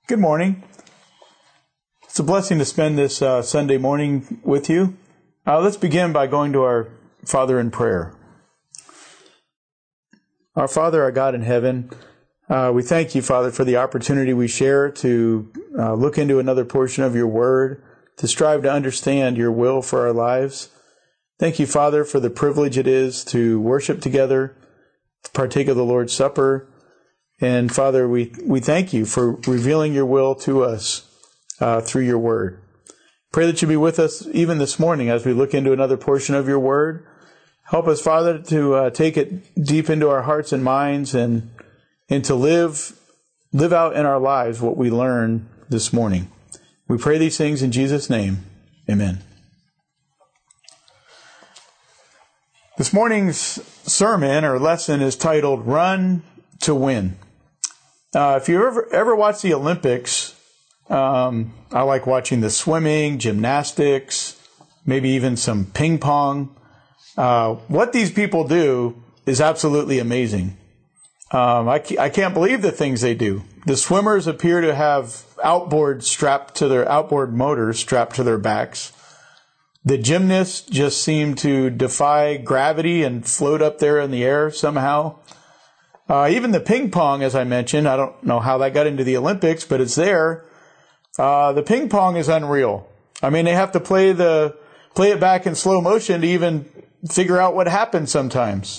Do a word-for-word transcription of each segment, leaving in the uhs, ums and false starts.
Good morning. It's a blessing to spend this uh, Sunday morning with you. Uh, let's begin by going to our Father in prayer. Our Father, our God in heaven, uh, we thank you, Father, for the opportunity we share to uh, look into another portion of your word, to strive to understand your will for our lives. Thank you, Father, for the privilege it is to worship together, to partake of the Lord's Supper. And Father, we, we thank you for revealing your will to us uh, through your word. Pray that you be with us even this morning as we look into another portion of your word. Help us, Father, to uh, take it deep into our hearts and minds and, and to live, live out in our lives what we learn this morning. We pray these things in Jesus' name. Amen. This morning's sermon or lesson is titled, Run to Win. Uh, if you ever ever watch the Olympics, um, I like watching the swimming, gymnastics, maybe even some ping pong. Uh, what these people do is absolutely amazing. Um, I, I can't believe the things they do. The swimmers appear to have outboard strapped to their outboard motors strapped to their backs. The gymnasts just seem to defy gravity and float up there in the air somehow. Uh, even the ping pong, as I mentioned, I don't know how that got into the Olympics, but it's there. Uh, the ping pong is unreal. I mean, they have to play the play it back in slow motion to even figure out what happened sometimes.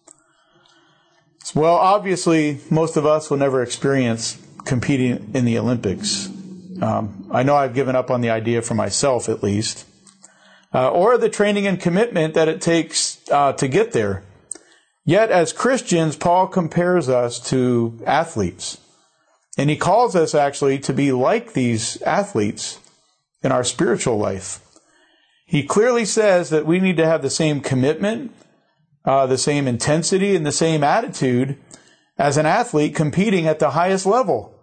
Well, obviously, most of us will never experience competing in the Olympics. Um, I know I've given up on the idea for myself, at least. Uh, or the training and commitment that it takes uh, to get there. Yet, as Christians, Paul compares us to athletes. And he calls us, actually, to be like these athletes in our spiritual life. He clearly says that we need to have the same commitment, uh, the same intensity, and the same attitude as an athlete competing at the highest level.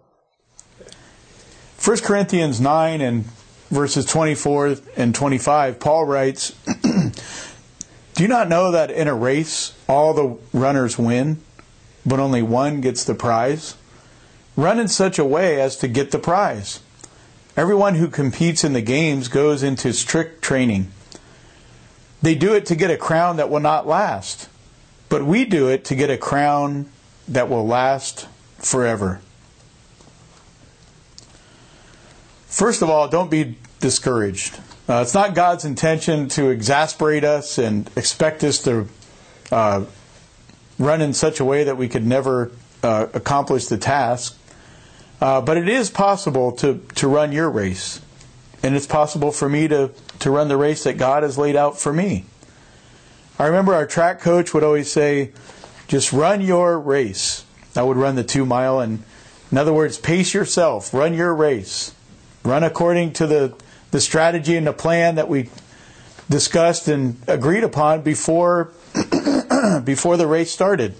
First Corinthians nine and verses twenty-four and twenty-five, Paul writes, Do you not know that in a race all the runners win, but only one gets the prize? Run in such a way as to get the prize. Everyone who competes in the games goes into strict training. They do it to get a crown that will not last, but we do it to get a crown that will last forever. First of all, don't be discouraged. Uh, it's not God's intention to exasperate us and expect us to uh, run in such a way that we could never uh, accomplish the task. Uh, but it is possible to, to run your race. And it's possible for me to, to run the race that God has laid out for me. I remember our track coach would always say, just run your race. I would run the two mile. And in other words, pace yourself. Run your race. Run according to the the strategy and the plan that we discussed and agreed upon before, before the race started.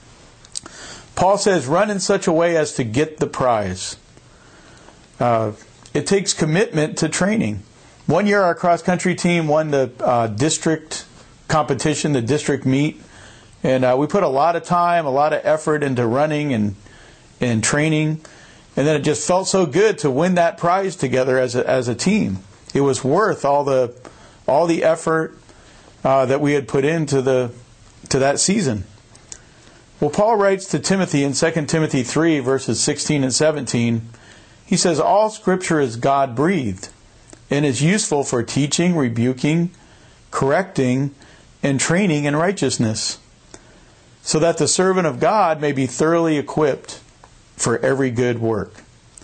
Paul says, run in such a way as to get the prize. Uh, it takes commitment to training. One year our cross-country team won the uh, district competition, the district meet, and uh, we put a lot of time, a lot of effort into running and, and training. And then it just felt so good to win that prize together as a, as a team. It was worth all the all the effort uh, that we had put into the to that season. Well, Paul writes to Timothy in Second Timothy three, verses sixteen and seventeen. He says, all Scripture is God-breathed and is useful for teaching, rebuking, correcting, and training in righteousness, so that the servant of God may be thoroughly equipped for every good work.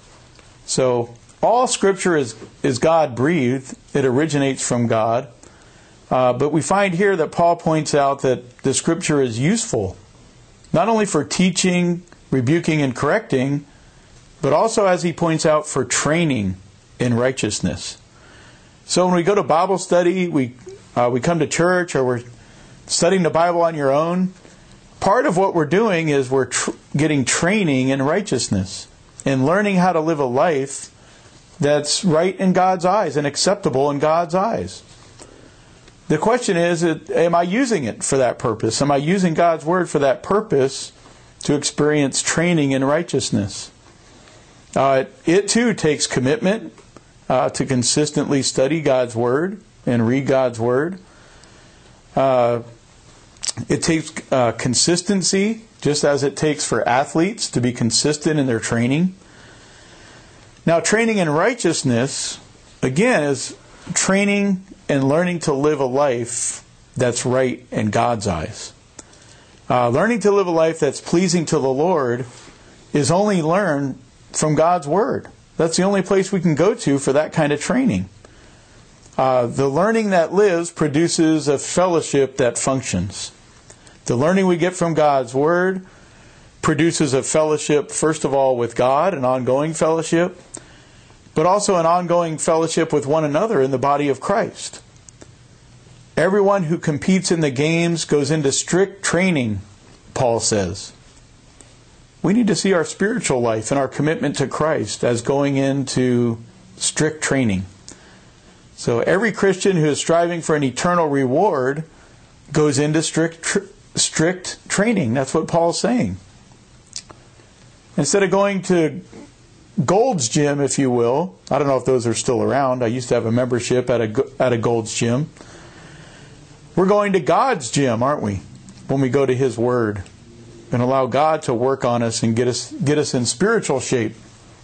So, all Scripture is, is God-breathed. It originates from God. Uh, but we find here that Paul points out that the Scripture is useful, not only for teaching, rebuking, and correcting, but also, as he points out, for training in righteousness. So when we go to Bible study, we uh, we come to church, or we're studying the Bible on your own, part of what we're doing is we're tr- getting training in righteousness and learning how to live a life that's right in God's eyes and acceptable in God's eyes. The question is, am I using it for that purpose? Am I using God's Word for that purpose to experience training in righteousness? Uh, it too takes commitment uh, to consistently study God's Word and read God's Word. Uh, it takes uh, consistency, just as it takes for athletes to be consistent in their training. Now, training in righteousness, again, is training and learning to live a life that's right in God's eyes. Uh, learning to live a life that's pleasing to the Lord is only learned from God's Word. That's the only place we can go to for that kind of training. Uh, the learning that lives produces a fellowship that functions. The learning we get from God's Word produces a fellowship, first of all, with God, an ongoing fellowship, but also an ongoing fellowship with one another in the body of Christ. Everyone who competes in the games goes into strict training, Paul says. We need to see our spiritual life and our commitment to Christ as going into strict training. So every Christian who is striving for an eternal reward goes into strict tr- strict training. That's what Paul's saying. Instead of going to Gold's Gym, if you will, I don't know if those are still around. I used to have a membership at a at a Gold's Gym. We're going to God's gym, aren't we? When we go to His Word and allow God to work on us and get us get us in spiritual shape.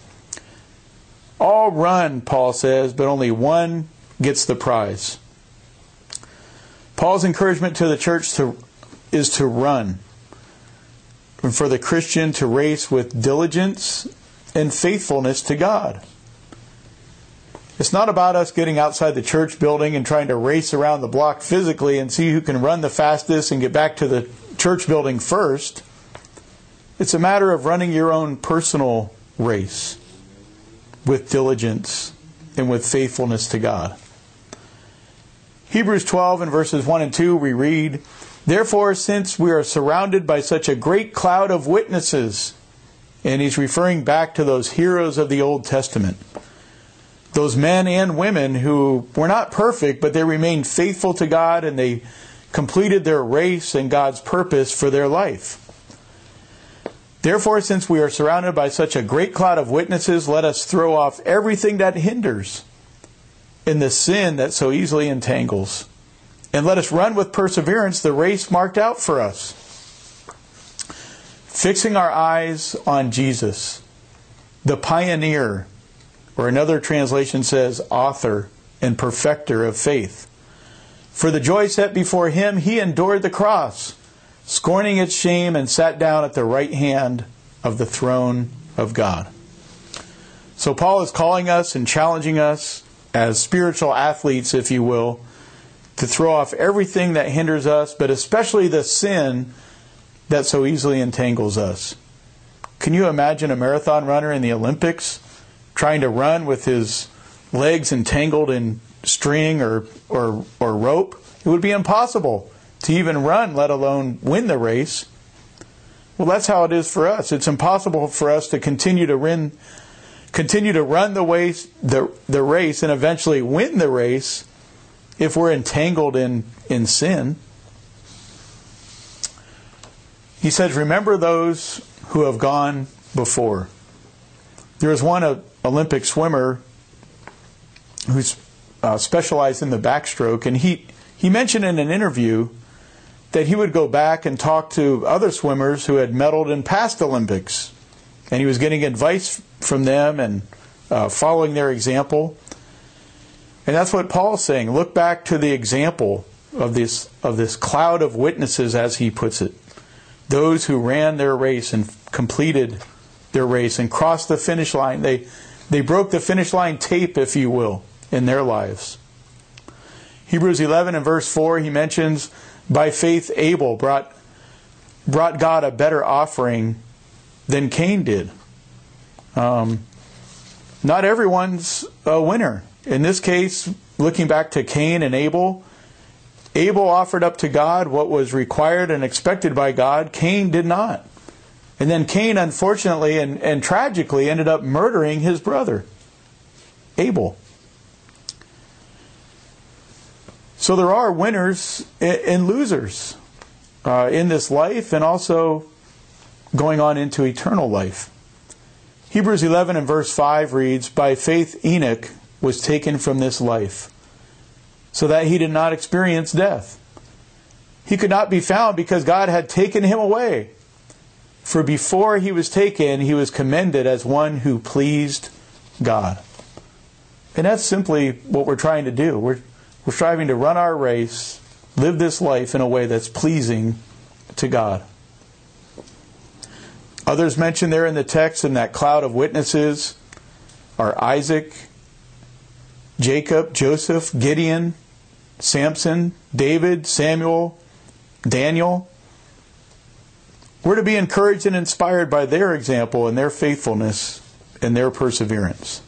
All run, Paul says, but only one gets the prize. Paul's encouragement to the church to is to run. And for the Christian to race with diligence and faithfulness to God. It's not about us getting outside the church building and trying to race around the block physically and see who can run the fastest and get back to the church building first. It's a matter of running your own personal race with diligence and with faithfulness to God. Hebrews twelve and verses one and two we read, "Therefore, since we are surrounded by such a great cloud of witnesses," and he's referring back to those heroes of the Old Testament, those men and women who were not perfect, but they remained faithful to God and they completed their race and God's purpose for their life. "Therefore, since we are surrounded by such a great cloud of witnesses, let us throw off everything that hinders and the sin that so easily entangles. And let us run with perseverance the race marked out for us, fixing our eyes on Jesus, the pioneer," or another translation says, "author and perfecter of faith. For the joy set before Him, He endured the cross, scorning its shame, and sat down at the right hand of the throne of God." So Paul is calling us and challenging us as spiritual athletes, if you will, to throw off everything that hinders us, but especially the sin that so easily entangles us. Can you imagine a marathon runner in the Olympics trying to run with his legs entangled in string or, or, or rope? It would be impossible to even run, let alone win the race. Well, that's how it is for us. It's impossible for us to continue to run, continue to run the race, the, the race and eventually win the race if we're entangled in, in sin. He says, "Remember those who have gone before." There was one uh, Olympic swimmer who's uh, specialized in the backstroke, and he, he mentioned in an interview that he would go back and talk to other swimmers who had medaled in past Olympics. And he was getting advice from them and uh, following their example. And that's what Paul's saying. Look back to the example of this of this cloud of witnesses, as he puts it. Those who ran their race and completed their race and crossed the finish line. They, they broke the finish line tape, if you will, in their lives. Hebrews eleven and verse four, he mentions, by faith Abel brought, brought God a better offering than Cain did. Um, not everyone's a winner. In this case, looking back to Cain and Abel, Abel offered up to God what was required and expected by God. Cain did not. And then Cain, unfortunately and, and tragically, ended up murdering his brother, Abel. So there are winners and losers uh, in this life and also going on into eternal life. Hebrews eleven and verse five reads, "By faith Enoch was taken from this life, so that he did not experience death. He could not be found because God had taken him away. For before he was taken, he was commended as one who pleased God." And that's simply what we're trying to do. We're, we're striving to run our race, live this life in a way that's pleasing to God. Others mentioned there in the text in that cloud of witnesses are Isaac, Jacob, Joseph, Gideon, Samson, David, Samuel, Daniel. We're to be encouraged and inspired by their example and their faithfulness and their perseverance.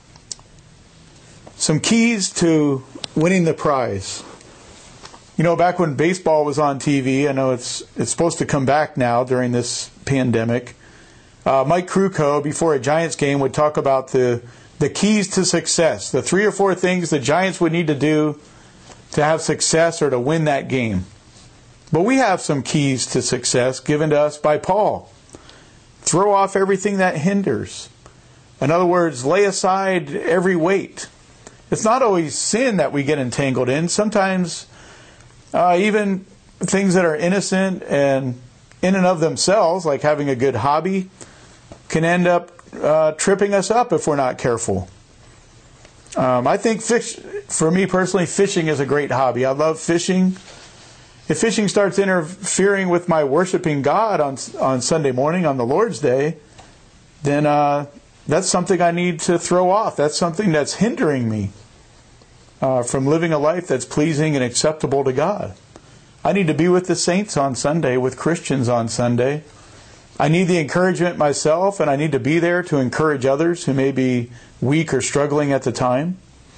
Some keys to winning the prize. You know, back when baseball was on T V, I know it's it's supposed to come back now during this pandemic. Uh, Mike Krukow, before a Giants game, would talk about the the keys to success, the three or four things the Giants would need to do to have success or to win that game. But we have some keys to success given to us by Paul. Throw off everything that hinders. In other words, lay aside every weight. It's not always sin that we get entangled in. Sometimes uh, even things that are innocent and in and of themselves, like having a good hobby, can end up uh, tripping us up if we're not careful. Um, I think, fish, for me personally, fishing is a great hobby. I love fishing. If fishing starts interfering with my worshiping God on on Sunday morning, on the Lord's Day, then uh, that's something I need to throw off. That's something that's hindering me uh, from living a life that's pleasing and acceptable to God. I need to be with the saints on Sunday, with Christians on Sunday. I need the encouragement myself, and I need to be there to encourage others who may be weak or struggling at the time.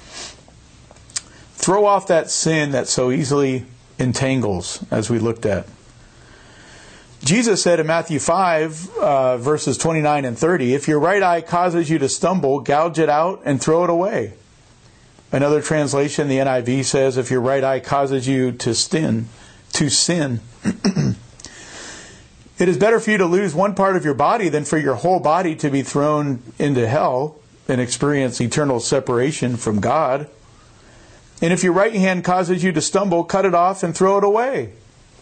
Throw off that sin that so easily entangles, as we looked at. Jesus said in Matthew five, uh, verses twenty-nine and thirty, "If your right eye causes you to stumble, gouge it out and throw it away." Another translation, the N I V, says, "If your right eye causes you to sin, to sin, it is better for you to lose one part of your body than for your whole body to be thrown into hell and experience eternal separation from God. And if your right hand causes you to stumble, cut it off and throw it away."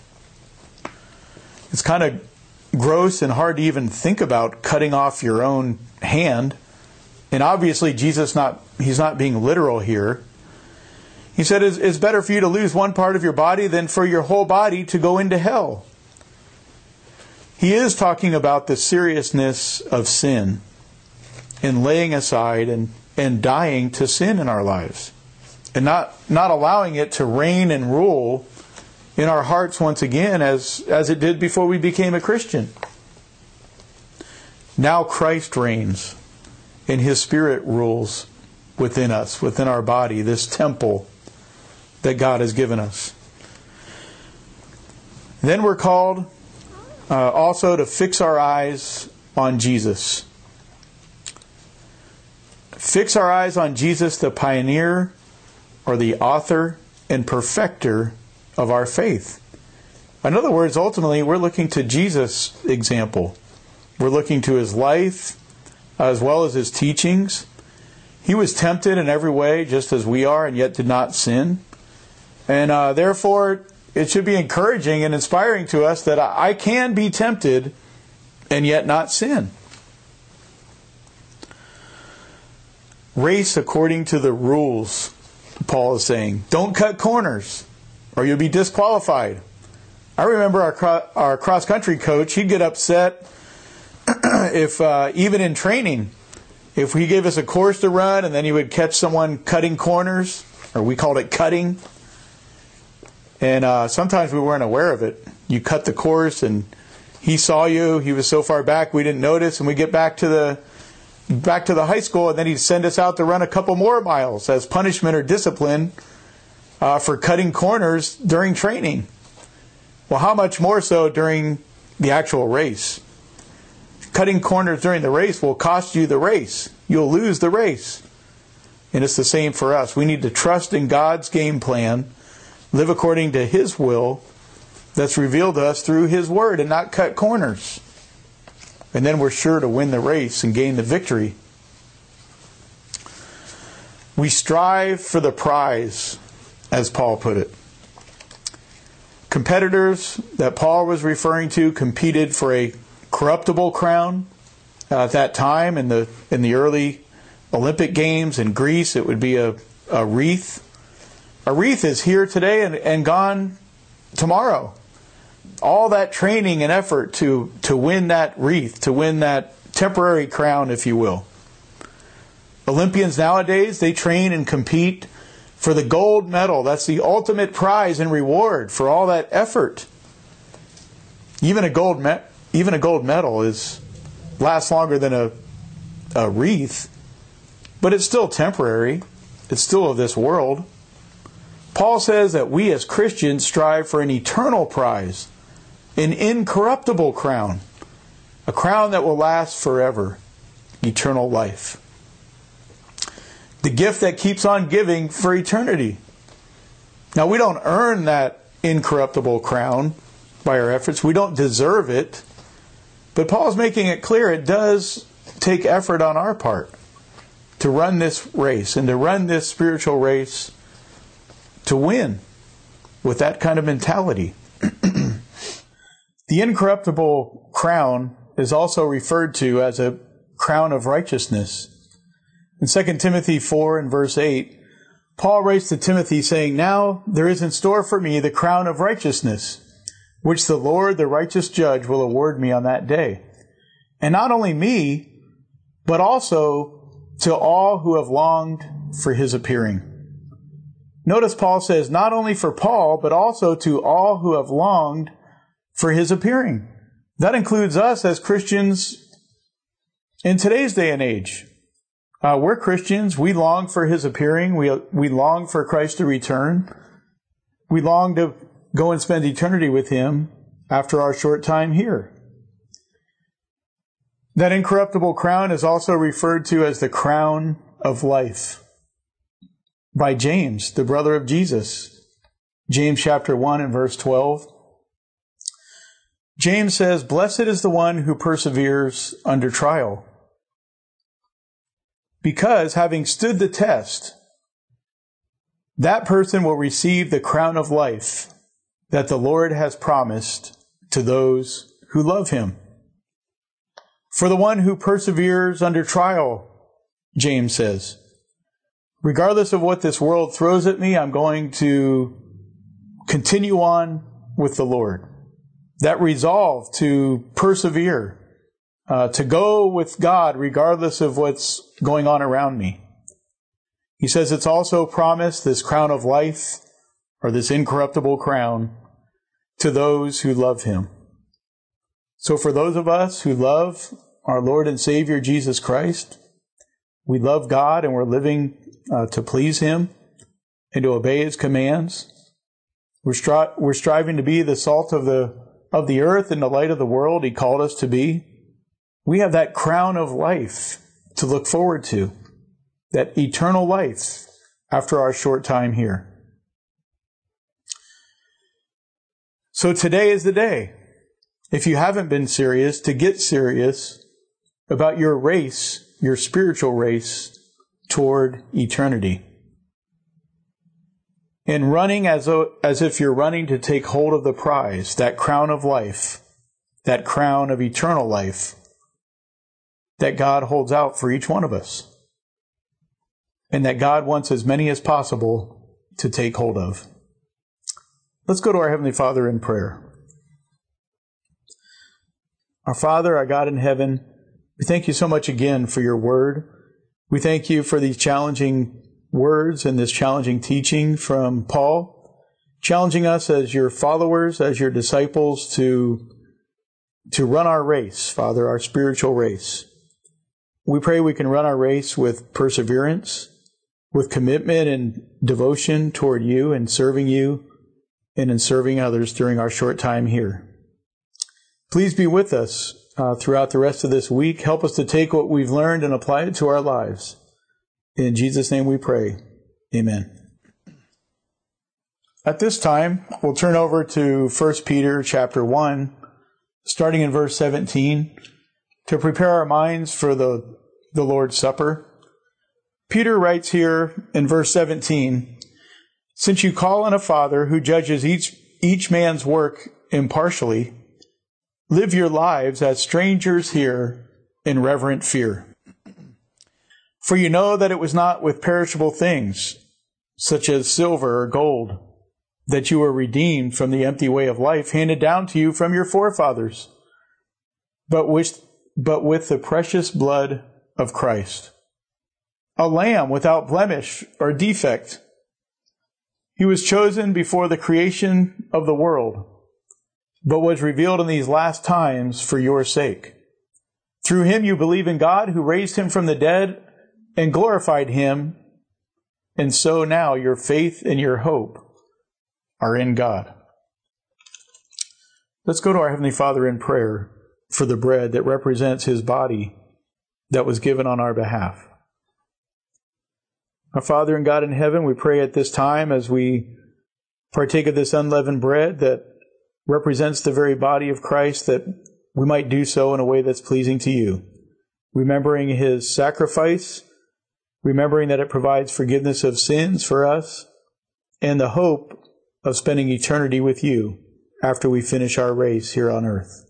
It's kind of gross and hard to even think about cutting off your own hand. And obviously Jesus not he's not being literal here. He said it's, it's better for you to lose one part of your body than for your whole body to go into hell. He is talking about the seriousness of sin and laying aside and, and dying to sin in our lives. And not, not allowing it to reign and rule in our hearts once again as, as it did before we became a Christian. Now Christ reigns and His Spirit rules within us, within our body, this temple that God has given us. Then we're called uh, also to fix our eyes on Jesus. Fix our eyes on Jesus, the pioneer or the author and perfecter of our faith. In other words, ultimately, we're looking to Jesus' example. We're looking to His life as well as His teachings. He was tempted in every way, just as we are, and yet did not sin. And uh, therefore, it should be encouraging and inspiring to us that I can be tempted and yet not sin. Race according to the rules, Paul is saying. Don't cut corners, or you'll be disqualified. I remember our cro- our cross-country coach, he'd get upset if, uh, even in training, if he gave us a course to run and then he would catch someone cutting corners, or we called it cutting. And uh, sometimes we weren't aware of it. You cut the course and he saw you, he was so far back we didn't notice, and we get back to the back to the high school, and then he'd send us out to run a couple more miles as punishment or discipline uh, for cutting corners during training. Well, how much more so during the actual race? Cutting corners during the race will cost you the race. You'll lose the race. And it's the same for us. We need to trust in God's game plan, live according to His will that's revealed to us through His Word, and not cut corners. and then we're sure to win the race and gain the victory. We strive for the prize, as Paul put it. Competitors that Paul was referring to competed for a corruptible crown. Uh, at that time, in the in the early Olympic Games in Greece, it would be a, a wreath. A wreath is here today and, and gone tomorrow. All that training and effort to, to win that wreath, to win that temporary crown, if you will. Olympians nowadays, they train and compete for the gold medal. That's the ultimate prize and reward for all that effort. Even a gold me- even a gold medal is lasts longer than a, a wreath, but it's still temporary. It's still of this world. Paul says that we as Christians strive for an eternal prize, an incorruptible crown, a crown that will last forever, eternal life. The gift that keeps on giving for eternity. Now, we don't earn that incorruptible crown by our efforts. We don't deserve it. But Paul's making it clear it does take effort on our part to run this race and to run this spiritual race to win with that kind of mentality. The incorruptible crown is also referred to as a crown of righteousness. In Second Timothy four and verse eight, Paul writes to Timothy saying, "Now there is in store for me the crown of righteousness, which the Lord, the righteous judge, will award me on that day. And not only me, but also to all who have longed for his appearing." Notice Paul says, not only for Paul, but also to all who have longed for his appearing. That includes us as Christians in today's day and age. Uh, we're Christians. We long for his appearing. We, we long for Christ to return. We long to go and spend eternity with him after our short time here. That incorruptible crown is also referred to as the crown of life by James, the brother of Jesus. James chapter one and verse twelve. James says, "Blessed is the one who perseveres under trial, because having stood the test, that person will receive the crown of life that the Lord has promised to those who love him." For the one who perseveres under trial, James says, regardless of what this world throws at me, I'm going to continue on with the Lord. That resolve to persevere, uh, to go with God regardless of what's going on around me. He says it's also promised, this crown of life, or this incorruptible crown, to those who love him. So for those of us who love our Lord and Savior Jesus Christ, we love God and we're living uh, to please him and to obey his commands. We're, stri- we're striving to be the salt of the, of the earth and the light of the world he called us to be. We have that crown of life to look forward to, that eternal life after our short time here. So today is the day, if you haven't been serious, to get serious about your race, your spiritual race toward eternity. And running as, though, as if you're running to take hold of the prize, that crown of life, that crown of eternal life that God holds out for each one of us, and that God wants as many as possible to take hold of. Let's go to our Heavenly Father in prayer. Our Father, our God in heaven, we thank you so much again for your word. We thank you for these challenging words and this challenging teaching from Paul, challenging us as your followers, as your disciples, to, to run our race, Father, our spiritual race. We pray we can run our race with perseverance, with commitment and devotion toward you and serving you and in serving others during our short time here. Please be with us uh, throughout the rest of this week. Help us to take what we've learned and apply it to our lives. In Jesus' name we pray. Amen. At this time, we'll turn over to First Peter chapter one, starting in verse seventeen, to prepare our minds for the, the Lord's Supper. Peter writes here in verse seventeen, "Since you call on a Father who judges each, each man's work impartially, live your lives as strangers here in reverent fear. For you know that it was not with perishable things, such as silver or gold, that you were redeemed from the empty way of life handed down to you from your forefathers, but with, but with the precious blood of Christ, a lamb without blemish or defect. He was chosen before the creation of the world, but was revealed in these last times for your sake. Through him you believe in God, who raised him from the dead and glorified him, and so now your faith and your hope are in God." Let's go to our Heavenly Father in prayer for the bread that represents his body that was given on our behalf. Our Father and God in heaven, we pray at this time as we partake of this unleavened bread that represents the very body of Christ, that we might do so in a way that's pleasing to you, remembering his sacrifice, remembering that it provides forgiveness of sins for us, and the hope of spending eternity with you after we finish our race here on earth.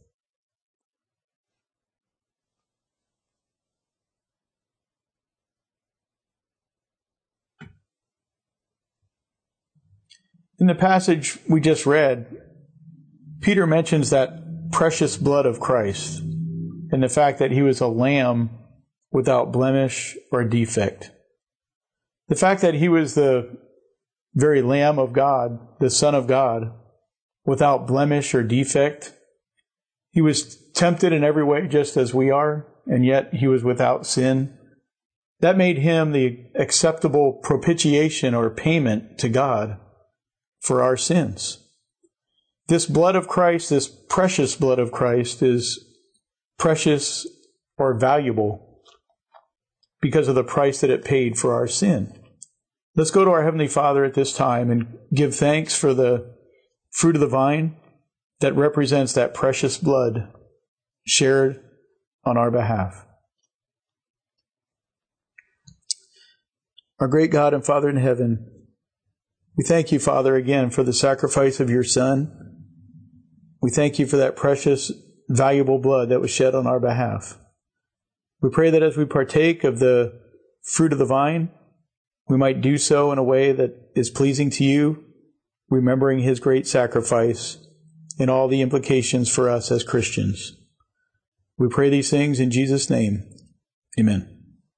In the passage we just read, Peter mentions that precious blood of Christ and the fact that he was a lamb without blemish or defect. The fact that he was the very Lamb of God, the Son of God, without blemish or defect. He was tempted in every way just as we are, and yet he was without sin. That made him the acceptable propitiation or payment to God for our sins. This blood of Christ, this precious blood of Christ, is precious or valuable because of the price that it paid for our sin. Let's go to our Heavenly Father at this time and give thanks for the fruit of the vine that represents that precious blood shared on our behalf. Our great God and Father in heaven, we thank you, Father, again for the sacrifice of your Son. We thank you for that precious, valuable blood that was shed on our behalf. We pray that as we partake of the fruit of the vine, we might do so in a way that is pleasing to you, remembering his great sacrifice and all the implications for us as Christians. We pray these things in Jesus' name. Amen.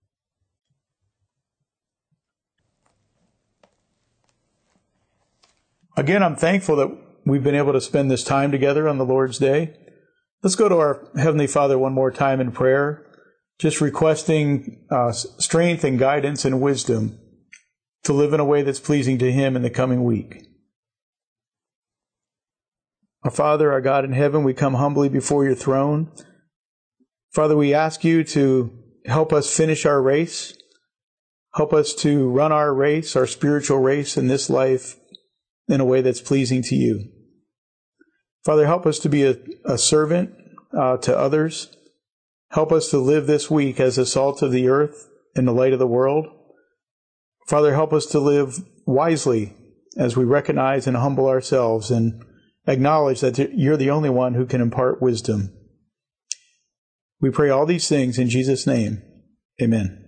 Again, I'm thankful that we've been able to spend this time together on the Lord's Day. Let's go to our Heavenly Father one more time in prayer, just requesting uh, strength and guidance and wisdom to live in a way that's pleasing to him in the coming week. Our Father, our God in heaven, we come humbly before your throne. Father, we ask you to help us finish our race. Help us to run our race, our spiritual race in this life, in a way that's pleasing to you. Father, help us to be a, a servant uh, to others. Help us to live this week as the salt of the earth and the light of the world. Father, help us to live wisely as we recognize and humble ourselves and acknowledge that you're the only one who can impart wisdom. We pray all these things in Jesus' name. Amen.